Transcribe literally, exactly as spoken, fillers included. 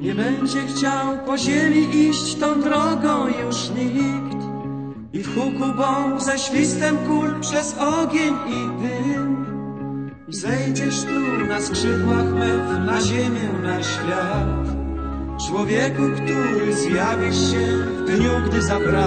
Nie będzie chciał po ziemi iść tą drogą już nikt. I w huku bomb ze świstem kul przez ogień i dym zejdziesz tu na skrzydłach mew, na ziemię, na świat. Człowieku, który zjawisz się w dniu, gdy zabraknie